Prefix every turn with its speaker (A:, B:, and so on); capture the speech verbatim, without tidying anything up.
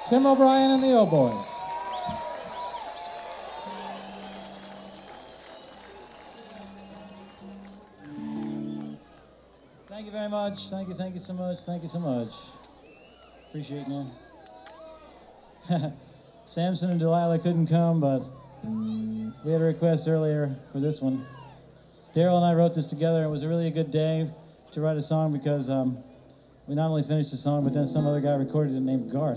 A: Tim O'Brien and the O-Boys. Thank you very much. Thank you, thank you so much. Thank you so much. Appreciate you. Samson and Delilah couldn't come, but we had a request earlier for this one. Daryl and I wrote this together. It was a really good day to write a song because um, we not only finished the song, but then some other guy recorded it named Garth.